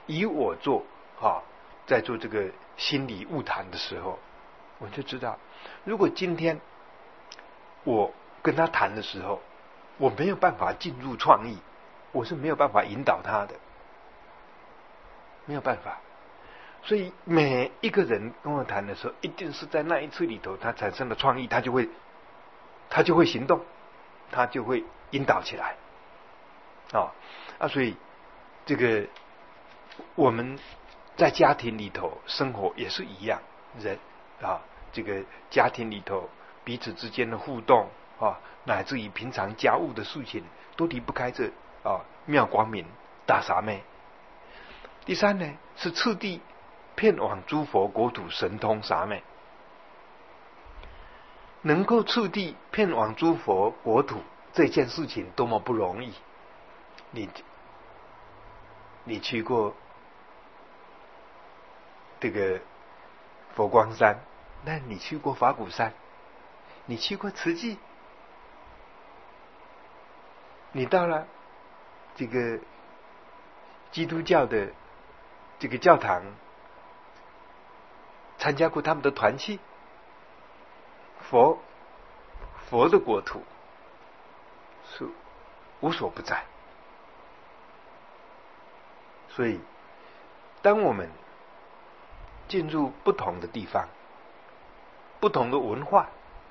以我做在做这个心理悟谈的时候，我就知道，如果今天我跟他谈的时候，我没有办法进入创意，我是没有办法引导他的，没有办法。所以每一个人跟我谈的时候，一定是在那一次里头，他产生了创意，他就会行动，他就会引导起来。所以这个我们在家庭里头生活也是一样，人这个家庭里头彼此之间的互动乃至于平常家务的事情，都离不开这妙光明大傻妹。第三呢，是次第遍往诸佛国土神通傻妹。能够次第遍往诸佛国土这件事情多么不容易。你去过这个佛光山，那你去过法鼓山，你去过慈济，你到了这个基督教的这个教堂，参加过他们的团契，佛的国土是无所不在。所以当我们进入不同的地方，不同的文化，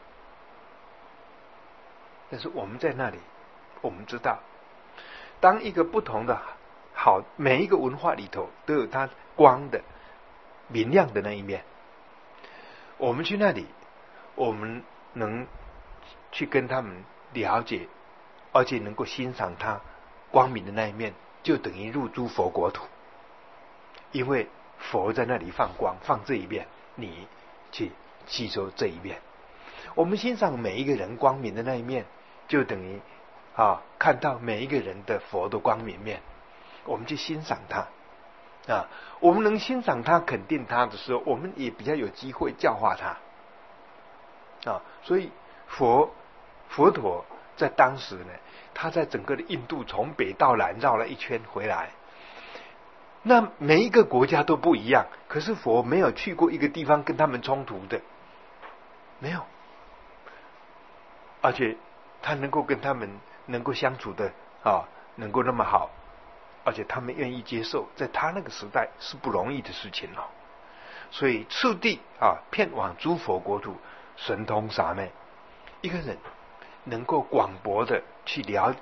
但是我们在那里，我们知道，当一个不同的每一个文化里头都有它光的明亮的那一面，我们去那里，我们能去跟他们了解，而且能够欣赏它光明的那一面，就等于入诸佛国土。因为佛在那里放光，放这一面，你去吸收这一面。我们欣赏每一个人光明的那一面，就等于看到每一个人的佛的光明面，我们去欣赏他我们能欣赏他、肯定他的时候，我们也比较有机会教化他所以佛陀在当时呢，他在整个的印度从北到南绕了一圈回来。那每一个国家都不一样，可是佛没有去过一个地方跟他们冲突的，没有，而且他能够跟他们能够相处的能够那么好，而且他们愿意接受，在他那个时代是不容易的事情所以次第遍往诸佛国土神通傻妹，一个人能够广博的去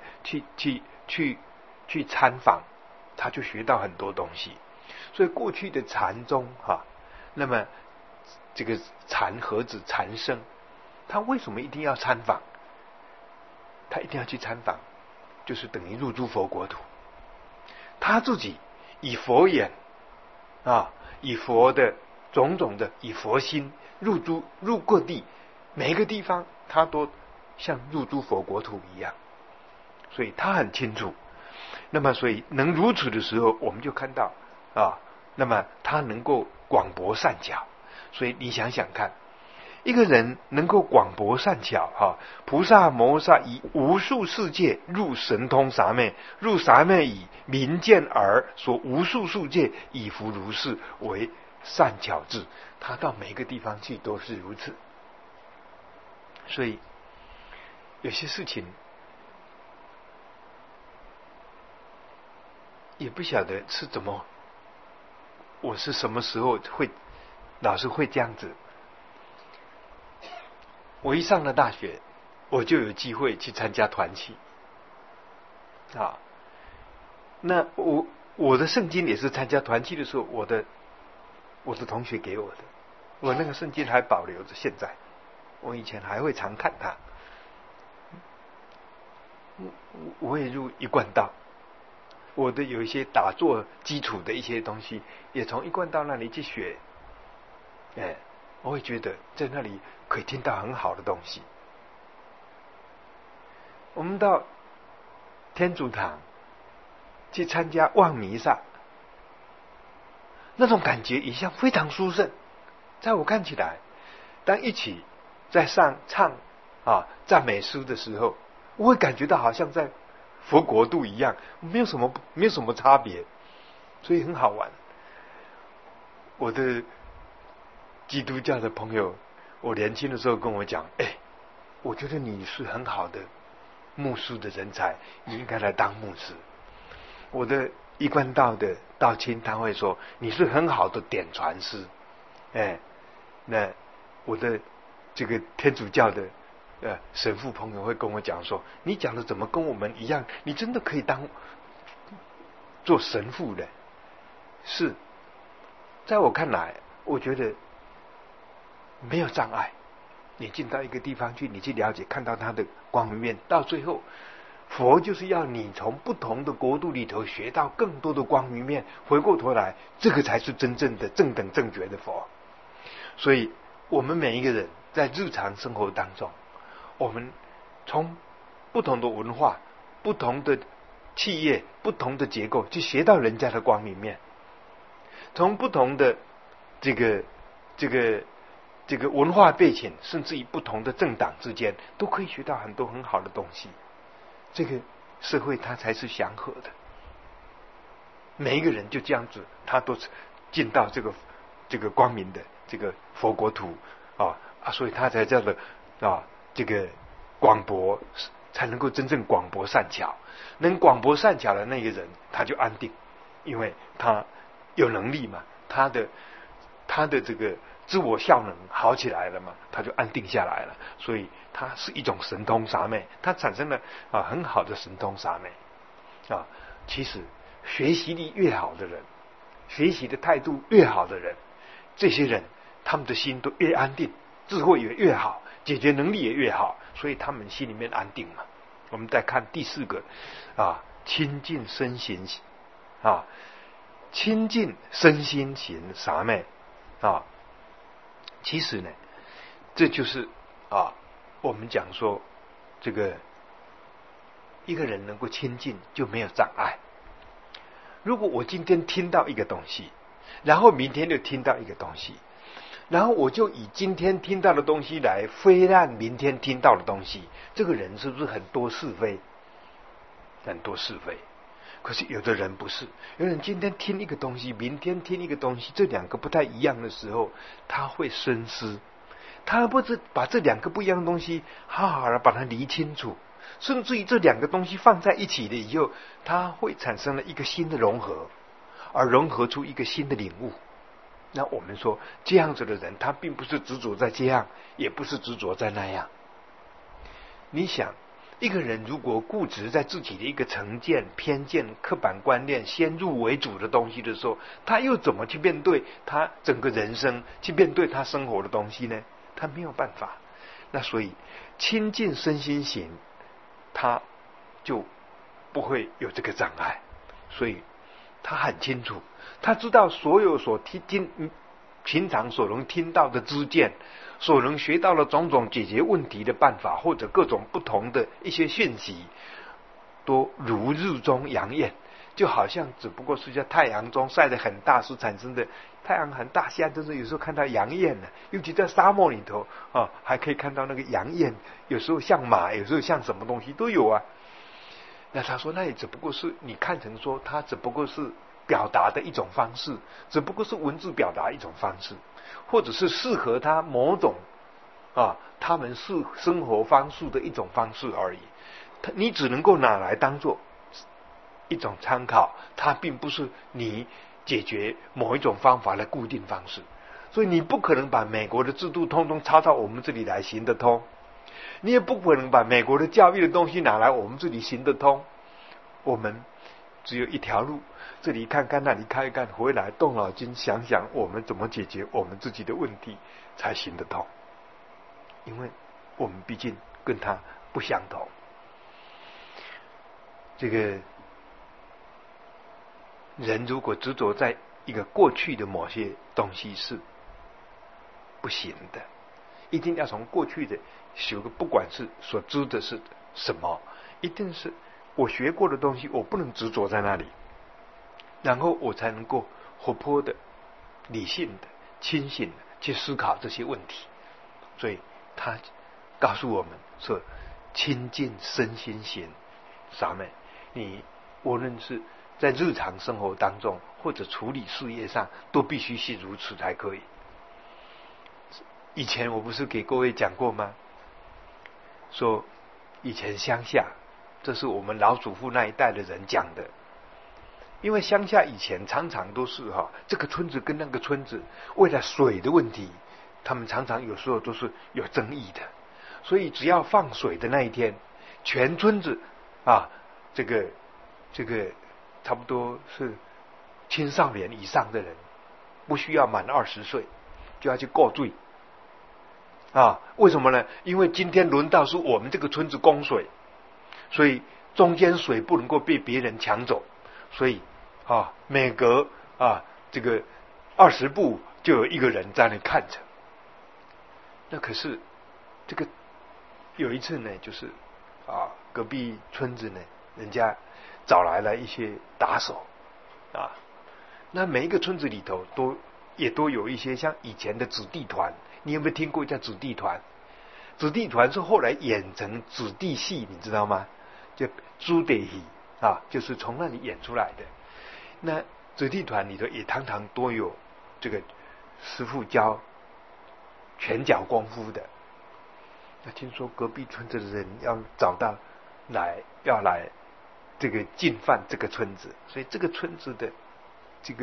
参访，他就学到很多东西。所以过去的禅宗那么这个禅何止禅僧，他为什么一定要参访？他一定要去参访，就是等于入诸佛国土。他自己以佛眼以佛的种种的以佛心入各地，每一个地方他都像入诸佛国土一样，所以他很清楚。那么所以能如此的时候，我们就看到那么他能够广博善巧。所以你想想看，一个人能够广博善巧菩萨摩萨以无数世界入神通傻妹，入傻妹以明见而所无数世界以弗如是为善巧智，他到每个地方去都是如此。所以有些事情也不晓得是怎么，我是什么时候老是会这样子。我一上了大学，我就有机会去参加团契那我的圣经也是参加团契的时候，我的同学给我的，我那个圣经还保留着，现在我以前还会常看它。我也入一贯道，我的有一些打坐基础的一些东西也从一贯道那里去学，我会觉得在那里可以听到很好的东西。我们到天主堂去参加望弥撒，那种感觉一向非常殊胜。在我看起来，当一起在唱赞美诗的时候，我会感觉到好像在佛国度一样，没有什么差别所以很好玩。我的基督教的朋友，我年轻的时候跟我讲，我觉得你是很好的牧师的人才，你应该来当牧师。我的一贯道的道亲他会说，你是很好的典传师。那我的这个天主教的神父朋友会跟我讲说，你讲的怎么跟我们一样？你真的可以做神父的。是，在我看来，我觉得没有障碍。你进到一个地方去，你去了解，看到它的光明面，到最后，佛就是要你从不同的国度里头学到更多的光明面，回过头来，这个才是真正的正等正觉的佛。所以我们每一个人在日常生活当中，我们从不同的文化、不同的企业、不同的结构去学到人家的光明面，从不同的这个文化背景，甚至于不同的政党之间，都可以学到很多很好的东西。这个社会它才是祥和的。每一个人就这样子，他都进到这个光明的这个佛国土所以他才叫做这个广博，才能够真正广博善巧。能广博善巧的那个人，他就安定，因为他有能力嘛，他的这个自我效能好起来了嘛，他就安定下来了。所以他是一种神通傻昧，他产生了很好的神通傻昧其实学习力越好的人，学习的态度越好的人，这些人他们的心都越安定，智慧也越好，解决能力也越好，所以他们心里面安定嘛。我们再看第四个亲近身心亲近身心行傻昧其实呢，这就是我们讲说，这个一个人能够亲近就没有障碍。如果我今天听到一个东西，然后明天就听到一个东西，然后我就以今天听到的东西来非难明天听到的东西，这个人是不是很多是非？很多是非。可是有的人不是，有人今天听一个东西，明天听一个东西，这两个不太一样的时候，他会深思，他不是把这两个不一样的东西好好的把它理清楚，甚至于这两个东西放在一起了以后，它会产生了一个新的融合，而融合出一个新的领悟。那我们说这样子的人，他并不是执着在这样，也不是执着在那样。你想，一个人如果固执在自己的一个成见、偏见、刻板观念、先入为主的东西的时候，他又怎么去面对他整个人生，去面对他生活的东西呢？他没有办法。那所以亲近身心行，他就不会有这个障碍。所以他很清楚，他知道所有平常所能听到的知见，所能学到的种种解决问题的办法，或者各种不同的一些讯息，都如日中阳焰，就好像只不过是在太阳中晒得很大所产生的。太阳很大，现在真是有时候看到阳焰呢，尤其在沙漠里头还可以看到那个阳焰，有时候像马，有时候像什么东西都有啊。那他说，那也只不过是你看成说，它只不过是表达的一种方式，只不过是文字表达一种方式，或者是适合他某种他们是生活方式的一种方式而已。你只能够拿来当做一种参考，它并不是你解决某一种方法的固定方式。所以你不可能把美国的制度通通抄到我们这里来行得通，你也不可能把美国的教育的东西拿来我们这里行得通。我们只有一条路，这里看看那里看一看，回来动脑筋想想我们怎么解决我们自己的问题才行得通。因为我们毕竟跟他不相同。这个人如果执着在一个过去的某些东西是不行的，一定要从过去的修个，不管是所知的是什么，一定是我学过的东西，我不能执着在那里，然后我才能够活泼的、理性的、清醒的去思考这些问题。所以他告诉我们说，亲近身心行傻昧。你无论是在日常生活当中或者处理事业上，都必须是如此才可以。以前我不是给各位讲过吗？说以前乡下，这是我们老祖父那一代的人讲的。因为乡下以前常常都是这个村子跟那个村子为了水的问题，他们常常有时候都是有争议的。所以只要放水的那一天，全村子这个差不多是青少年以上的人，不需要满20岁就要去过水为什么呢？因为今天轮到是我们这个村子供水，所以中间水不能够被别人抢走，所以每隔这个20步就有一个人在那看着。那可是这个有一次呢，就是隔壁村子呢，人家找来了一些打手那每一个村子里头也都有一些像以前的子弟团。你有没有听过叫子弟团？子弟团是后来演成子弟戏，你知道吗？就子弟戏就是从那里演出来的。那子弟团里头也常常都有这个师傅教拳脚功夫的。那听说隔壁村子的人要来这个进犯这个村子，所以这个村子的这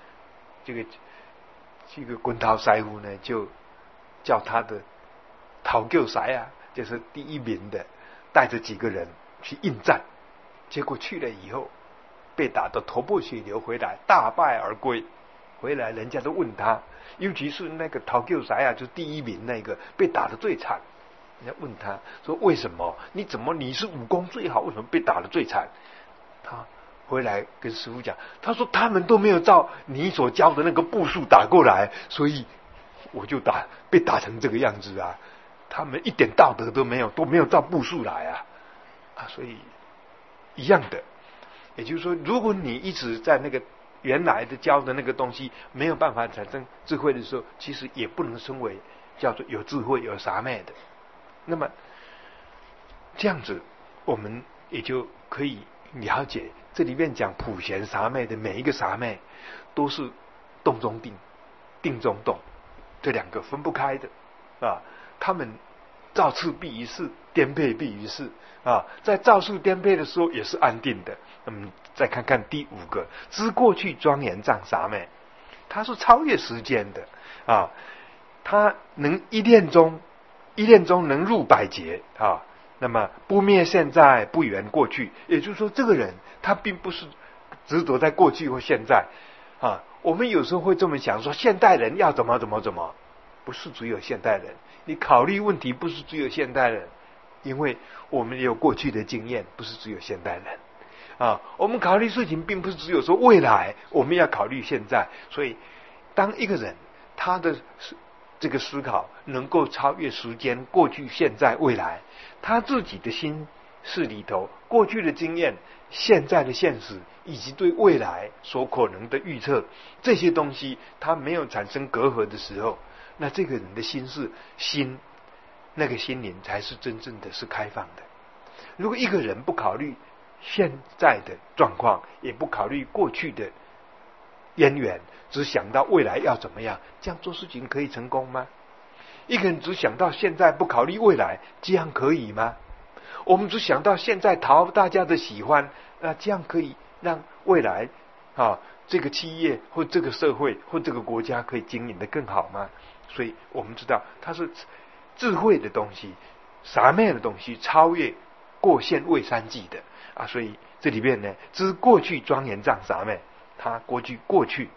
个滚头师傅呢，就叫他的头救师就是第一名的，带着几个人去应战，结果去了以后被打得头破血流回来，大败而归。回来人家都问他，尤其是那个头救师就是第一名那个被打得最惨，人家问他说为什么？你是武功最好，为什么被打得最惨？他回来跟师父讲，他说他们都没有照你所教的那个步数打过来，所以我就被打成这个样子他们一点道德都没有照步数来所以一样的。也就是说，如果你一直在那个原来的教的那个东西没有办法产生智慧的时候，其实也不能称为叫做有智慧有傻妹的。那么这样子我们也就可以了解，这里面讲普贤傻妹的每一个傻妹都是动中定，定中动，这两个分不开的他们造次必于事，颠沛必于事在造次颠沛的时候也是安定的。再看看第5个，知过去庄严藏傻妹，它是超越时间的它能一念中能入百劫那么不灭现在，不缘过去。也就是说，这个人他并不是执着在过去或现在我们有时候会这么想，说现代人要怎么，不是只有现代人。你考虑问题不是只有现代人，因为我们也有过去的经验，不是只有现代人我们考虑事情并不是只有说未来，我们要考虑现在。所以当一个人他的这个思考能够超越时间，过去现在未来，他自己的心事里头过去的经验，现在的现实，以及对未来所可能的预测，这些东西他没有产生隔阂的时候，那这个人的心那个心灵才是真正的是开放的。如果一个人不考虑现在的状况，也不考虑过去的渊源，只想到未来要怎么样，这样做事情可以成功吗？一个人只想到现在不考虑未来，这样可以吗？我们只想到现在讨大家的喜欢，那这样可以让未来这个企业或这个社会或这个国家可以经营得更好吗？所以我们知道它是智慧的东西，傻妹的东西，超越过现未三际的所以这里面呢，知过去庄严藏傻妹，它过去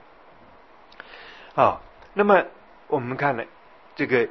那么我们看了这个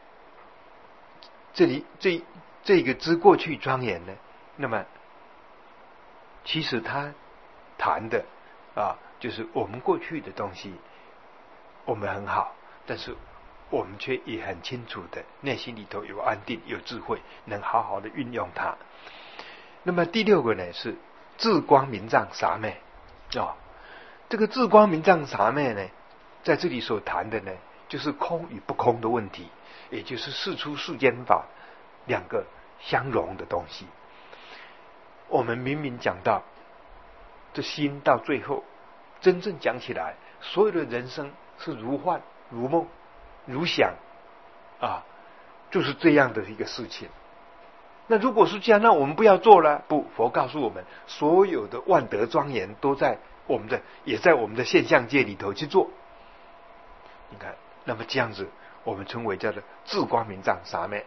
这里这个知过去庄严呢，那么其实他谈的就是我们过去的东西我们很好，但是我们却也很清楚的内心里头有安定有智慧，能好好的运用它。那么第6个呢，是智光明藏傻妹这个智光明藏傻妹呢，在这里所谈的呢，就是空与不空的问题，也就是世出世间法两个相融的东西。我们明明讲到这心到最后真正讲起来，所有的人生是如幻如梦如想啊，就是这样的一个事情。那如果是这样，那我们不要做了。不，佛告诉我们，所有的万德庄严都在我们的，也在我们的现象界里头去做。你看，那么这样子，我们称为叫做自光明藏沙昧。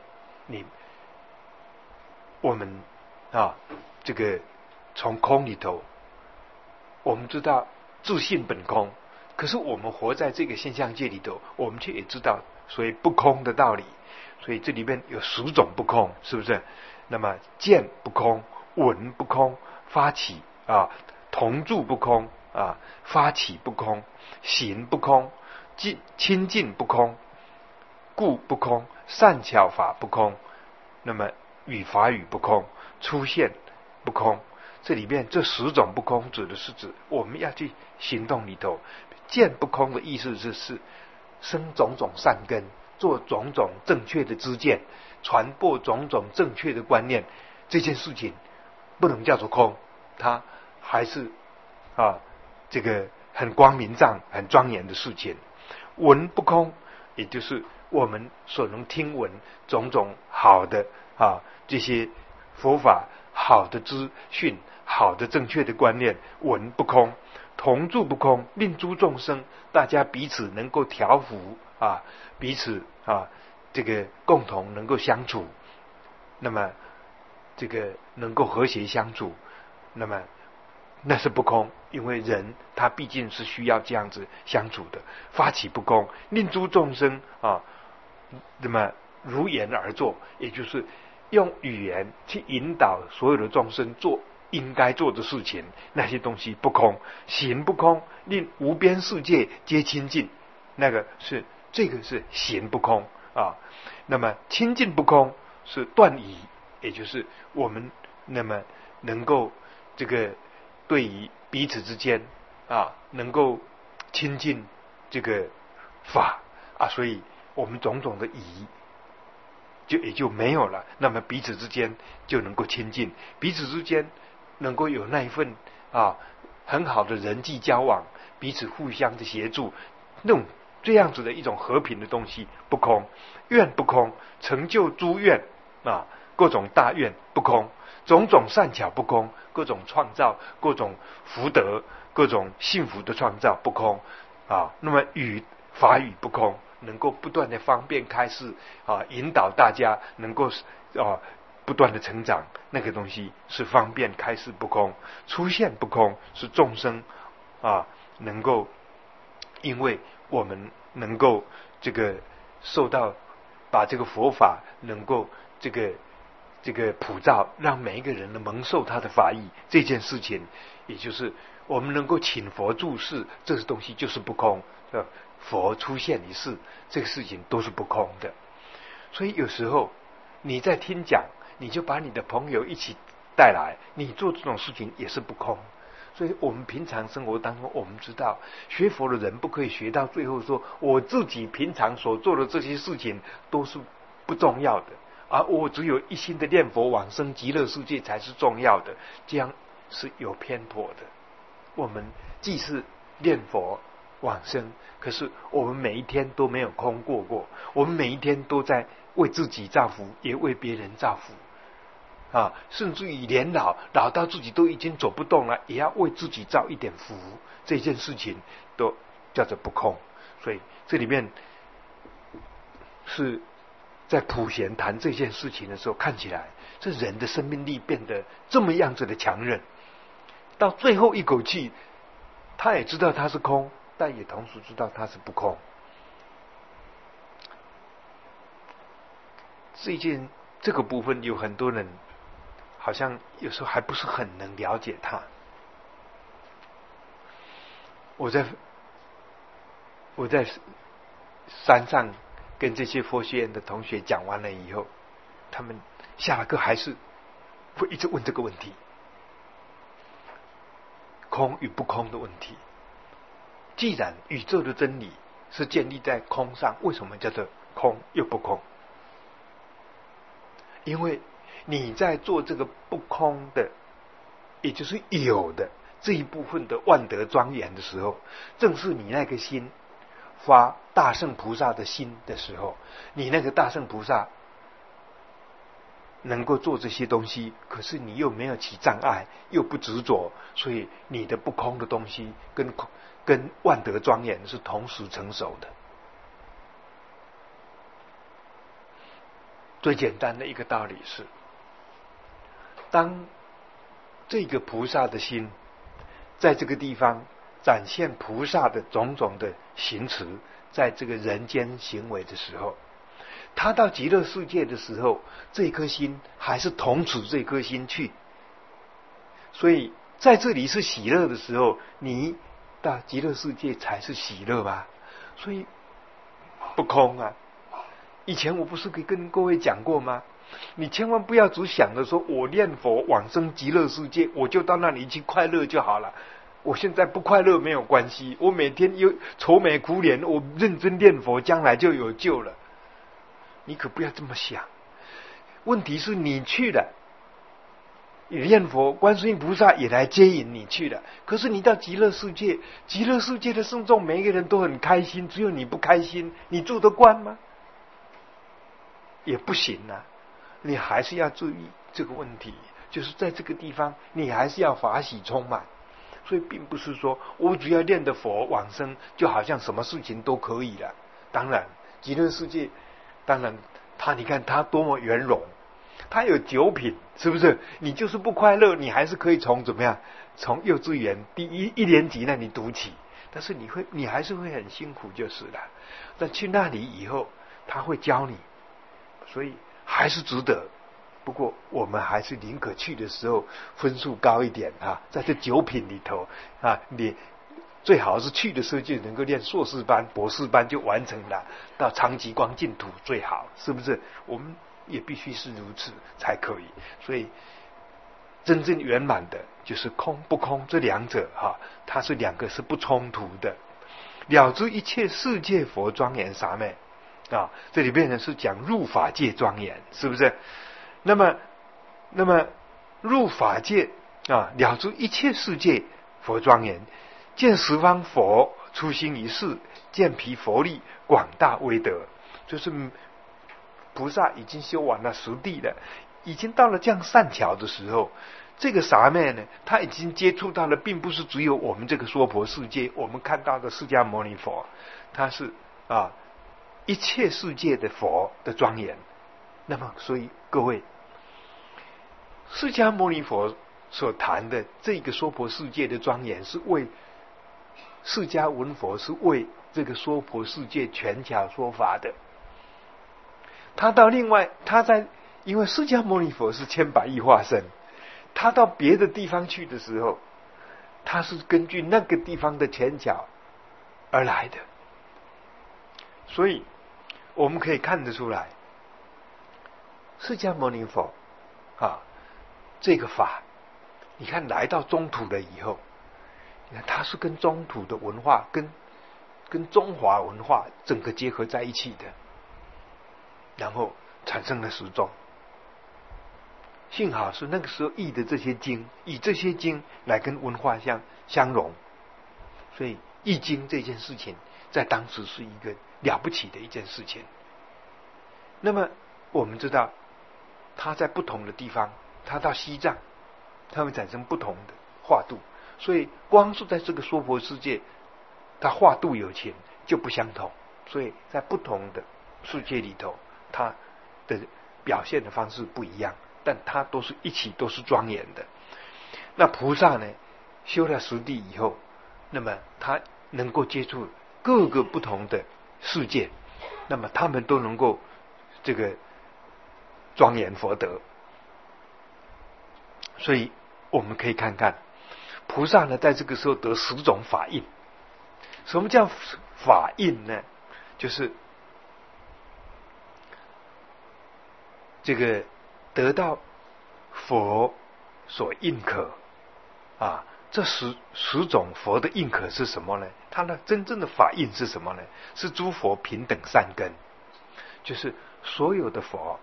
我们啊，这个从空里头，我们知道自性本空，可是我们活在这个现象界里头，我们却也知道所以不空的道理。所以这里面有10种不空，是不是？那么见不空，闻不空，发起啊，同住不空啊，发起不空，行不空，亲近不空，故不空，善巧法不空，那么语法语不空，出现不空。这里面这10种不空，指的是指我们要去行动里头。见不空的意思是生种种善根，做种种正确的知见，传播种种正确的观念，这件事情不能叫做空，它还是这个很光明藏、很庄严的事情。闻不空，也就是我们所能听闻种种好的这些佛法、好的资讯、好的正确的观念，闻不空。同住不空，令诸众生大家彼此能够调伏彼此这个共同能够相处，那么这个能够和谐相处，那么那是不空，因为人他毕竟是需要这样子相处的。发起不空，令诸众生那么如言而作，也就是用语言去引导所有的众生做应该做的事情，那些东西不空。行不空，令无边世界皆清净，这个是行不空那么清净不空是断疑，也就是我们那么能够这个对于彼此之间能够亲近这个法所以我们种种的疑也就没有了，那么彼此之间就能够亲近，彼此之间能够有那一份很好的人际交往，彼此互相的协助，这样子的一种和平的东西不空。愿不空，成就诸愿各种大愿不空，种种善巧不空，各种创造、各种福德、各种幸福的创造不空那么法语不空，能够不断的方便开示引导大家能够不断的成长，那个东西是方便开示不空。出现不空，是众生能够因为我们能够这个受到把这个佛法能够这个普照，让每一个人能蒙受他的法益，这件事情也就是我们能够请佛住世，这个东西就是不空。佛出现一世，这个事情都是不空的。所以有时候你在听讲，你就把你的朋友一起带来，你做这种事情也是不空。所以我们平常生活当中，我们知道学佛的人不可以学到最后说我自己平常所做的这些事情都是不重要的我只有一心的念佛往生极乐世界才是重要的，这样是有偏颇的。我们既是念佛往生，可是我们每一天都没有空过，我们每一天都在为自己造福，也为别人造福甚至于年老到自己都已经走不动了，也要为自己造一点福，这件事情都叫做不空。所以这里面是在普贤谈这件事情的时候，看起来这人的生命力变得这么样子的强韧，到最后一口气他也知道它是空，但也同时知道它是不空。这个部分有很多人好像有时候还不是很能了解它。我在山上跟这些佛学院的同学讲完了以后，他们下了课还是会一直问这个问题，空与不空的问题。既然宇宙的真理是建立在空上，为什么叫做空又不空？因为你在做这个不空的，也就是有的这一部分的万德庄严的时候，正是你那个心发大圣菩萨的心的时候，你那个大圣菩萨能够做这些东西，可是你又没有起障碍，又不执着，所以你的不空的东西跟万德庄严是同时成熟的。最简单的一个道理是，当这个菩萨的心在这个地方展现菩萨的种种的行持，在这个人间行为的时候，他到极乐世界的时候，这颗心还是同持这颗心去。所以在这里是喜乐的时候，你到极乐世界才是喜乐吧。所以不空啊。以前我不是跟各位讲过吗？你千万不要只想着说我念佛往生极乐世界，我就到那里去快乐就好了。我现在不快乐没有关系，我每天又愁眉苦脸，我认真念佛，将来就有救了。你可不要这么想。问题是你去了，你念佛，观世音菩萨也来接引你去了。可是你到极乐世界，极乐世界的圣众每一个人都很开心，只有你不开心，你住得惯吗？也不行啊。你还是要注意这个问题，就是在这个地方你还是要法喜充满。所以并不是说我只要念的佛往生就好像什么事情都可以了。当然极乐世界，当然你看他多么圆融，他有9品，是不是？你就是不快乐，你还是可以从怎么样，从幼稚园第一年级那里读起，但是你还是会很辛苦就是了。但去那里以后他会教你，所以还是值得。不过我们还是宁可去的时候分数高一点啊，在这9品里头啊，你最好是去的时候就能够念硕士班、博士班就完成了，到长极光净土最好，是不是？我们也必须是如此才可以。所以真正圆满的就是空不空这两者它是两个是不冲突的。了知一切世界佛庄严三昧这里面呢是讲入法界庄严，是不是？那么入法界了知一切世界佛庄严，见十方佛出心于世，见彼佛力广大威德。就是菩萨已经修完了实地了，已经到了这样善巧的时候，这个傻妹呢，他已经接触到了，并不是只有我们这个娑婆世界我们看到的释迦牟尼佛，他是一切世界的佛的庄严。那么所以各位，释迦牟尼佛所谈的这个娑婆世界的庄严，是为释迦文佛，是为这个娑婆世界全巧说法的。他到另外，因为释迦牟尼佛是千百亿化身，他到别的地方去的时候，他是根据那个地方的全巧而来的。所以我们可以看得出来，释迦牟尼佛这个法，你看来到中土了以后，你看它是跟中土的文化跟中华文化整个结合在一起的，然后产生了十宗。幸好是那个时候译的这些经，以这些经来跟文化相融，所以译经这件事情在当时是一个了不起的一件事情。那么我们知道，他在不同的地方，他到西藏，他会产生不同的化度，所以光是在这个娑婆世界，它化度有情就不相同，所以在不同的世界里头，它的表现的方式不一样，但它都是一起都是庄严的。那菩萨呢，修了实地以后，那么他能够接触各个不同的世界，那么他们都能够这个庄严佛德。所以我们可以看看菩萨呢，在这个时候得10种法印。什么叫法印呢？就是这个得到佛所印可这十种佛的印可是什么呢？它的真正的法印是什么呢？是诸佛平等善根，就是所有的佛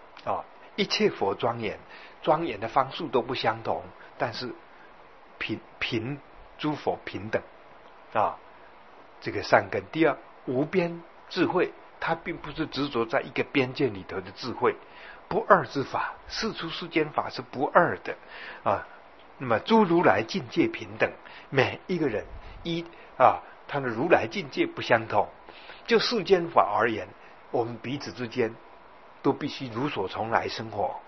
一切佛庄严的方式都不相同，但是诸佛平等啊，这个善根。第二，无边智慧，它并不是执着在一个边界里头的智慧，不二之法，世出世间法是不二的啊。那么诸如来境界平等，每一个人他的如来境界不相同。就世间法而言，我们彼此之间都必须如所从来生活，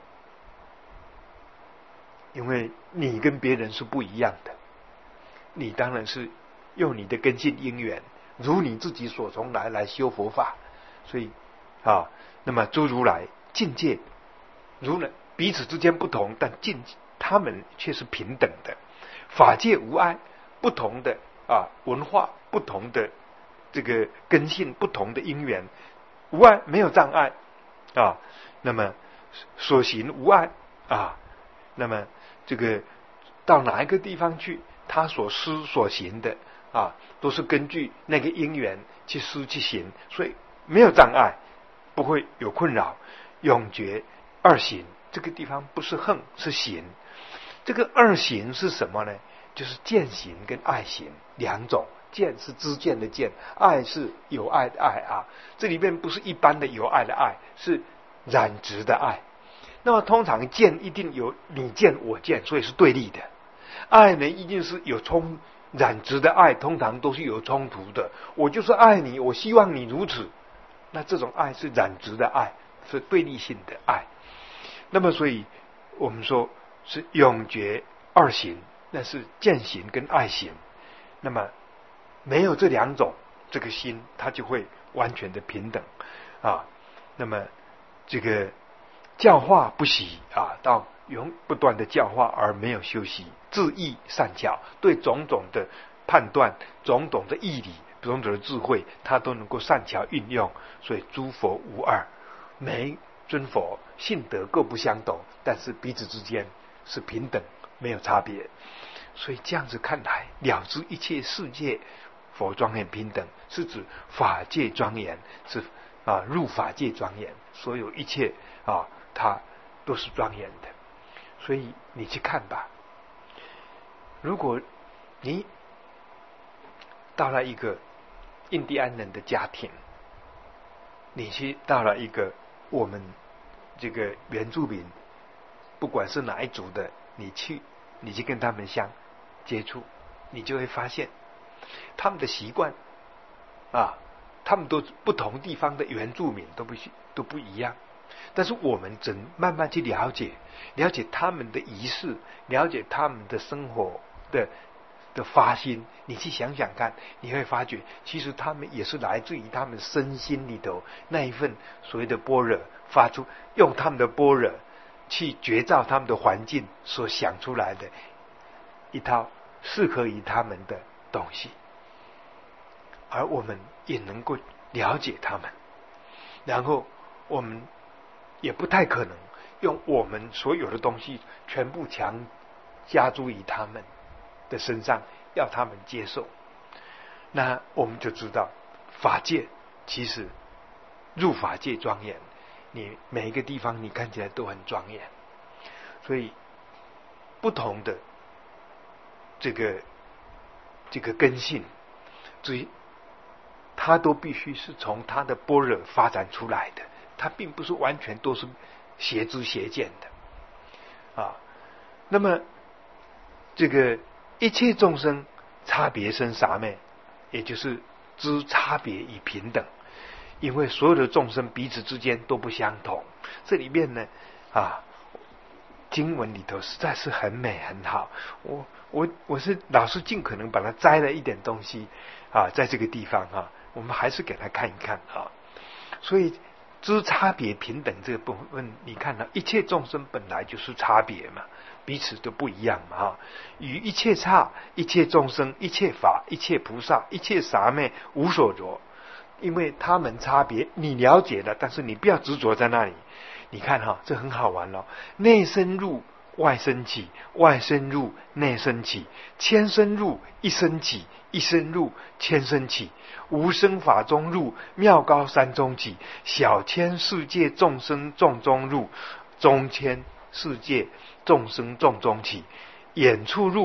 因为你跟别人是不一样的，你当然是用你的根性因缘，如你自己所从来修佛法。所以那么诸如来境界如来彼此之间不同，但他们却是平等的。法界无碍，不同的文化，不同的这个根性，不同的因缘，无碍，没有障碍那么所行无碍那么这个到哪一个地方去，他所思所行的都是根据那个因缘去思去行，所以没有障碍，不会有困扰。永绝二行，这个地方不是横是行。这个二行是什么呢？就是见行跟爱行两种。见是知见的见，爱是有爱的爱这里面不是一般的有爱的爱，是染执的爱。那么通常见一定有你见我见，所以是对立的。爱呢一定是有染执的爱，通常都是有冲突的。我就是爱你，我希望你如此，那这种爱是染执的爱，是对立性的爱。那么所以我们说是永绝二行，那是见行跟爱行。那么没有这两种，这个心它就会完全的平等那么这个教化不息到不断的教化而没有休息，智意善巧，对种种的判断，种种的义理，种种的智慧，它都能够善巧运用。所以诸佛无二，每尊佛性德各不相同，但是彼此之间是平等，没有差别。所以这样子看来，了知一切世界佛庄严平等，是指法界庄严，是入法界庄严，所有一切它都是庄严的。所以你去看吧，如果你到了一个印第安人的家庭，你去到了一个我们这个原住民，不管是哪一族的，你去跟他们相接触，你就会发现他们的习惯他们都不同地方的原住民都不一样。但是我们只慢慢去了解他们的仪式，了解他们的生活的发心，你去想想看，你会发觉其实他们也是来自于他们身心里头那一份所谓的般若发出，用他们的般若去觉照他们的环境所想出来的一套适合于他们的东西，而我们也能够了解他们，然后我们也不太可能用我们所有的东西全部加诸于他们的身上，要他们接受。那我们就知道法界其实入法界庄严，你每一个地方你看起来都很庄严。所以不同的这个根性，所以它都必须是从它的般若发展出来的，它并不是完全都是邪知邪见的那么这个一切众生差别生傻昧，也就是知差别与平等。因为所有的众生彼此之间都不相同。这里面呢经文里头实在是很美很好，我是老是尽可能把它摘了一点东西在这个地方我们还是给他看一看所以知差别平等这个部分，你看到一切众生本来就是差别嘛，彼此都不一样嘛与一切刹、一切众生、一切法、一切菩萨、一切傻昧无所着。因为他们差别你了解了，但是你不要执着在那里。你看这很好玩咯，内生入外生起，外生入内生起，千生入一生起，一生入千生起，无生法中入，妙高山中起，小千世界众生众中入，中千世界众生众中起，眼处入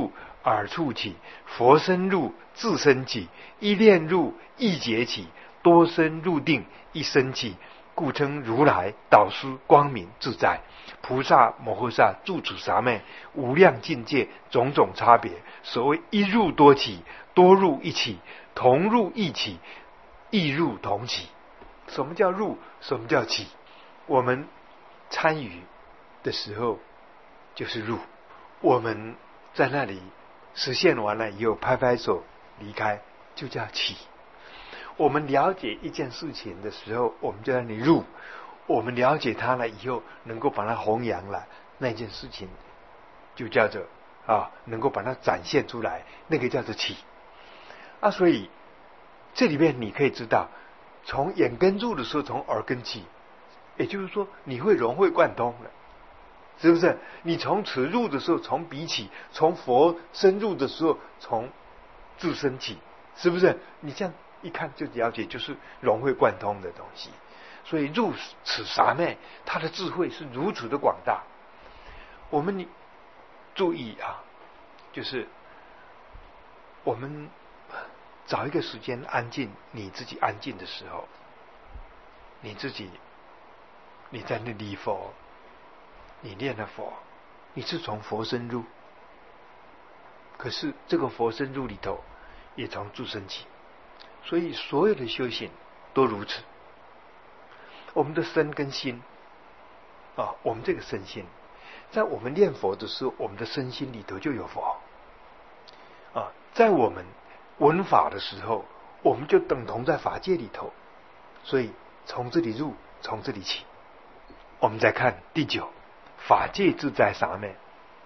耳处起，佛身入，自身起，一念入，一劫起，多身入定，一生起，故称如来导师光明自在。菩萨摩诃萨住处三昧，无量境界，种种差别。所谓一入多起，多入一起，同入一起，异入同起。什么叫入？什么叫起？我们参与的时候就是入，我们在那里实现完了以后拍拍手离开，就叫起。我们了解一件事情的时候，我们就在那里入，我们了解它了以后能够把它弘扬了，那件事情就叫做能够把它展现出来，那个叫做起。所以这里面你可以知道，从眼根入的时候从耳根起，也就是说你会融会贯通了，是不是？你从此入的时候从鼻起，从佛深入的时候从自身起，是不是？你这样一看就了解，就是融会贯通的东西。所以入此三昧，他的智慧是如此的广大。我们注意就是我们找一个时间安静，你自己安静的时候，你在那礼佛，你念了佛，你是从佛身入，可是这个佛身入里头也从自身起，所以所有的修行都如此。我们的身跟心我们这个身心，在我们念佛的时候，我们的身心里头就有佛在我们闻法的时候，我们就等同在法界里头，所以从这里入，从这里起。我们再看第9，法界自在三昧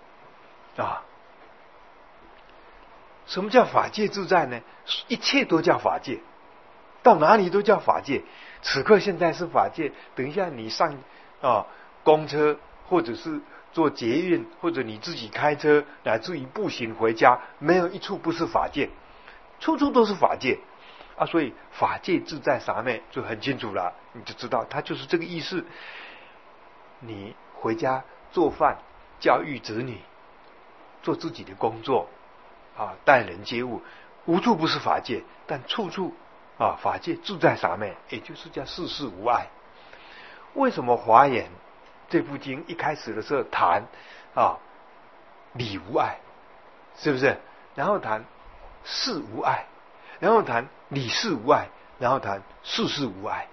什么叫法界自在呢？一切都叫法界，到哪里都叫法界。此刻现在是法界，等一下你上公车，或者是坐捷运，或者你自己开车，乃至于步行回家，没有一处不是法界，处处都是法界所以法界自在三昧就很清楚了，你就知道它就是这个意思。你回家做饭，教育子女，做自己的工作待人接物，无处不是法界，但处处法界自在三昧，也就是叫事事无碍。为什么华严这部经一开始的时候谈理无碍，是不是？然后谈事无碍，然后谈理事无碍，然后谈事事无碍。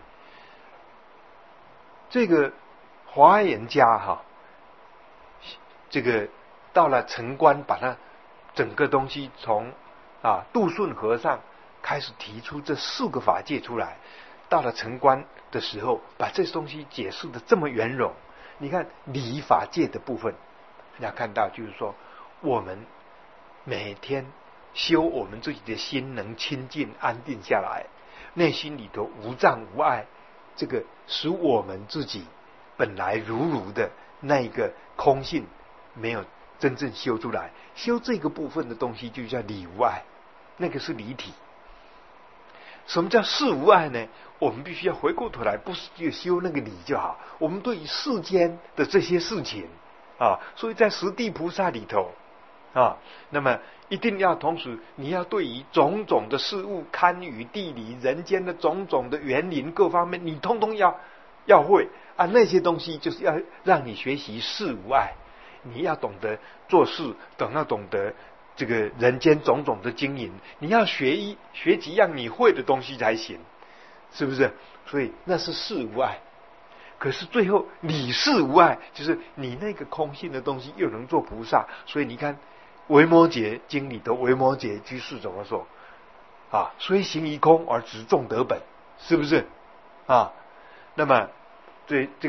这个华严家这个到了城关，把它整个东西从杜顺和尚开始提出这4个法界出来，到了城关的时候，把这东西解释的这么圆融。你看理法界的部分，你要看到就是说，我们每天修我们自己的心能清净安定下来，内心里头无障无碍，这个使我们自己本来如的那一个空性没有真正修出来，修这个部分的东西就叫理无碍，那个是理体。什么叫事无碍呢？我们必须要回过头来，不是就修那个理就好，我们对于世间的这些事情所以在十地菩萨里头那么一定要同时你要对于种种的事物，堪舆地理人间的种种的园林各方面，你通通要会那些东西就是要让你学习事无碍，你要懂得做事，要懂得这个人间种种的经营，你要学几样你会的东西才行，是不是？所以那是事无碍。可是最后理事无碍，就是你那个空性的东西又能做菩萨。所以你看维摩诘经里头，维摩诘居士怎么说虽行于空而执众得本，是不是那么这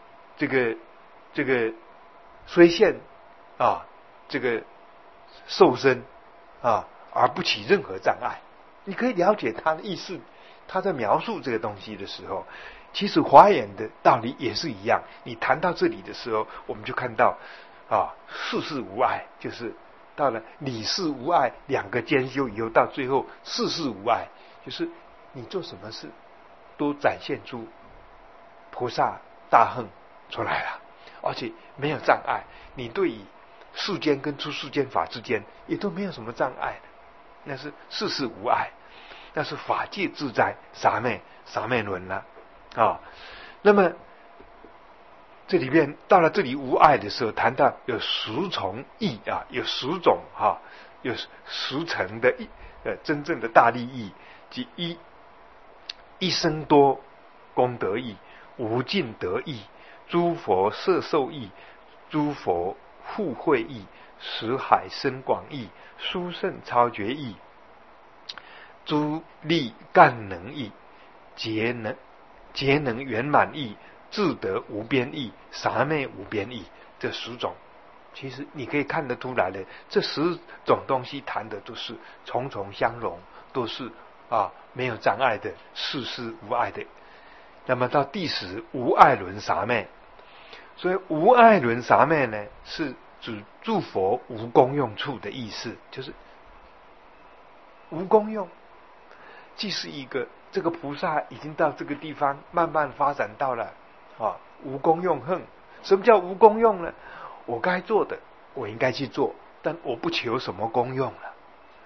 个虽现这个受身而不起任何障碍。你可以了解他的意思，他在描述这个东西的时候，其实华严的道理也是一样。你谈到这里的时候，我们就看到事事无碍，就是到了理事无碍两个兼修以后，到最后事事无碍，就是你做什么事都展现出菩萨大恨出来了，而且没有障碍。你对于世间跟出世间法之间也都没有什么障碍的，那是事事无碍，那是法界自在三昧论了啊。那么这里面到了这里无碍的时候，谈到有10重义啊，有10种有10层的真正的大利益，即一生多功德义，无尽德义，诸佛摄受义，诸佛互惠义，识海深广义，殊胜超绝义，诸力干能义，节能圆满义，智德无边义，三昧无边义，这10种，其实你可以看得出来的，这10种东西谈的都是重重相融，都是没有障碍的，事事无碍的。那么到第10无碍轮三昧，所以无碍轮三昧呢，是指诸佛无功用处的意思，就是无功用，既是一个这个菩萨已经到这个地方慢慢发展到了无功用恨。什么叫无功用呢？我该做的我应该去做，但我不求什么功用了，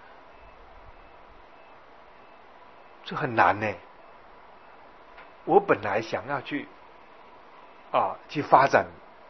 这很难呢。我本来想要去发展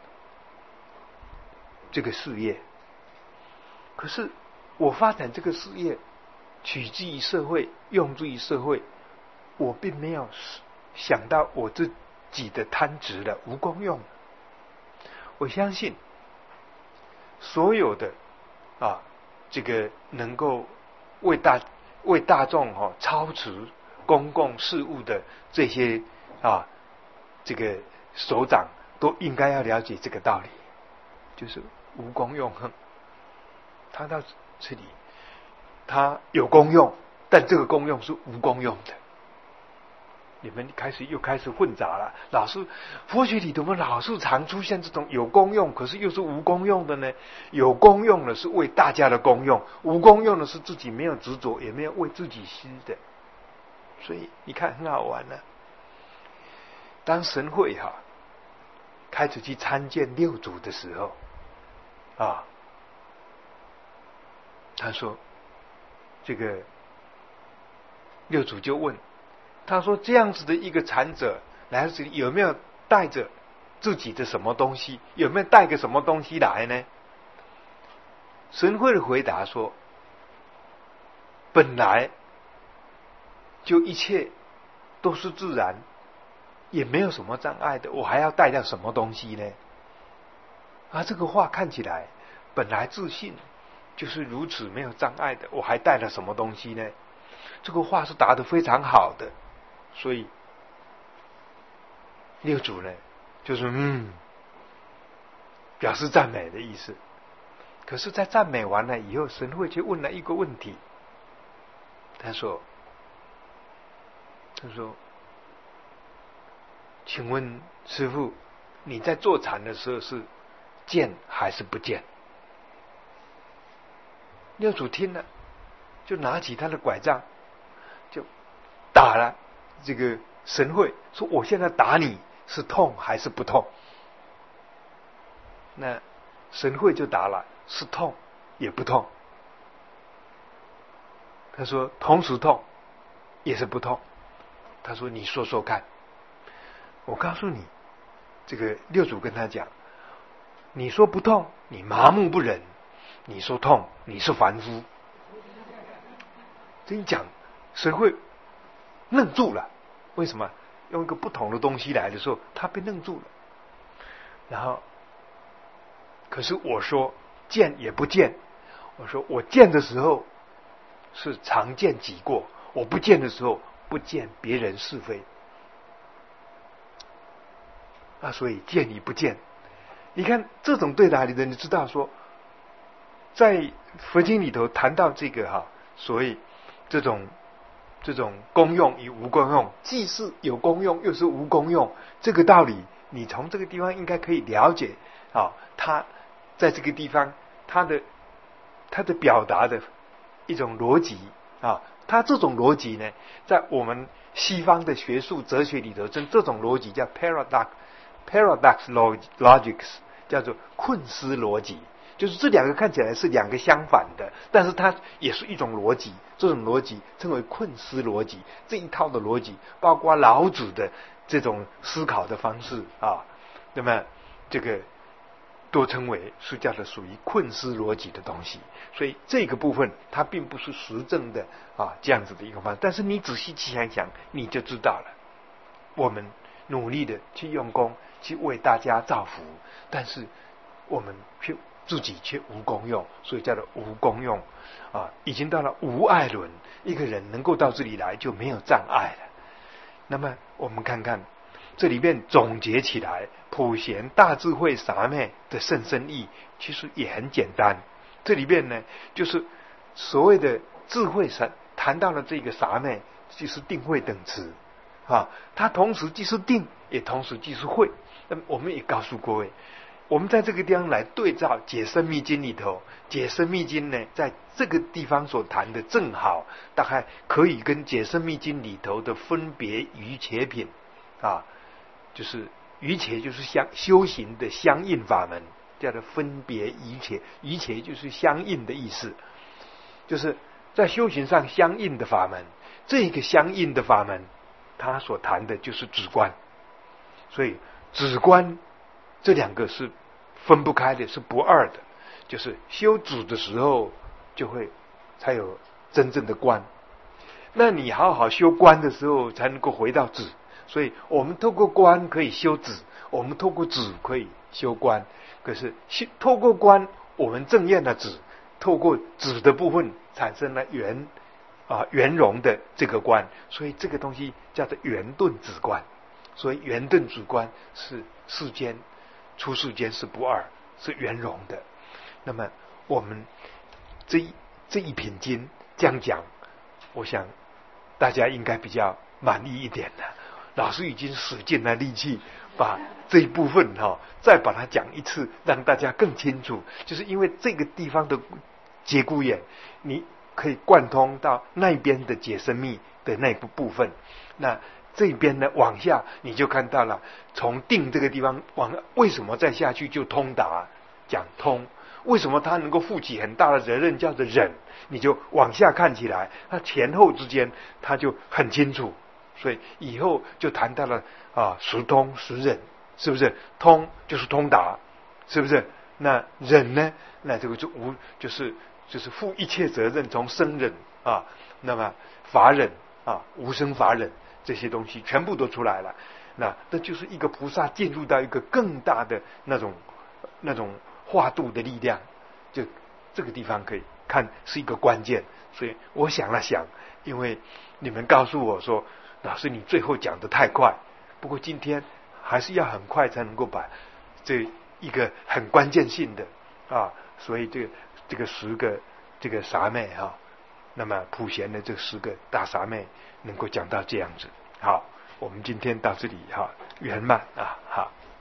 这个事业，可是我发展这个事业取之于社会，用之于社会，我并没有想到我自己的贪执了，无功用。我相信所有的这个能够为大众操持公共事务的这些这个首长都应该要了解这个道理，就是无功用恨。他到这里，他有功用，但这个功用是无功用的。你们又开始混杂了。老是佛学里头，我们老是常出现这种有功用，可是又是无功用的呢。有功用的是为大家的功用，无功用的是自己没有执着，也没有为自己施的。所以你看很好玩呢。当神会开始去参见六祖的时候他说这个六祖就问他说，这样子的一个禅者来到这里，有没有带着自己的什么东西？有没有带个什么东西来呢？神会的回答说，本来就一切都是自然，也没有什么障碍的，我还要带掉什么东西呢？这个话看起来本来自信就是如此没有障碍的，我还带了什么东西呢？这个话是答得非常好的，所以六祖呢就是表示赞美的意思。可是在赞美完了以后，神会却问了一个问题，他说请问师父，你在坐禅的时候是见还是不见？六祖听了就拿起他的拐杖就打了这个神会，说我现在打你是痛还是不痛？那神会就打了，是痛也不痛。他说同时痛也是不痛。他说你说说看。我告诉你，这个六祖跟他讲，你说不痛你麻木不仁，你说痛你是凡夫。这一讲神会愣住了。为什么？用一个不同的东西来的时候他被愣住了。然后可是我说见也不见，我说我见的时候是常见己过，我不见的时候不见别人是非。所以见与不见，你看这种对答里的，你知道说在佛经里头谈到这个所谓这种功用与无功用，既是有功用又是无功用，这个道理你从这个地方应该可以了解他在这个地方他的表达的一种逻辑他这种逻辑呢，在我们西方的学术哲学里头，这种逻辑叫 paradox logics， 叫做困思逻辑， 就是这两个看起来是两个相反的，但是它也是一种逻辑，这种逻辑称为困思逻辑。这一套的逻辑包括老子的这种思考的方式啊，那么这个都称为是叫做属于困思逻辑的东西。所以这个部分它并不是实证的这样子的一个方式，但是你仔细去想想你就知道了。我们努力的去用功去为大家造福，但是我们自己却无功用，所以叫做无功用已经到了无碍轮，一个人能够到这里来就没有障碍了。那么我们看看这里面总结起来，普贤大智慧傻妹的甚深义其实也很简单。这里面呢，就是所谓的智慧谈到了这个傻妹，就是定慧等持它同时既是定，也同时既是慧。那么我们也告诉各位，我们在这个地方来对照解深密经里头，解深密经呢，在这个地方所谈的正好，大概可以跟解深密经里头的分别瑜伽品就是瑜伽就是修行的相应法门，叫做分别瑜伽。瑜伽就是相应的意思，就是在修行上相应的法门。这个相应的法门，他所谈的就是止观。所以止观这两个是分不开的，是不二的。就是修止的时候，才有真正的观。那你好好修观的时候，才能够回到止。所以我们透过观可以修止，我们透过止可以修观。可是透过观，我们正验了止，透过止的部分产生了圆融的这个观，所以这个东西叫做圆顿止观。所以圆顿止观是出世间是不二，是圆融的。那么我们这一品经这样讲，我想大家应该比较满意一点了。老师已经使尽了力气把这一部分再把它讲一次，让大家更清楚。就是因为这个地方的节骨眼，你可以贯通到那边的解深密的那部分。那这边呢往下你就看到了，从定这个地方为什么再下去就通达讲通，为什么他能够负起很大的责任叫做忍，你就往下看起来，它前后之间它就很清楚。所以以后就谈到了实通实忍，是不是？通就是通达，是不是？那忍呢？那这个就是负一切责任，从生忍那么法忍无生法忍，这些东西全部都出来了。那就是一个菩萨进入到一个更大的那种化度的力量，就这个地方可以看是一个关键。所以我想了想，因为你们告诉我说，老师你最后讲得太快，不过今天还是要很快才能够把这一个很关键性的所以这个10个这个傻妹那么普贤的这10个大傻妹能够讲到这样子。好，我们今天到这里圆满好。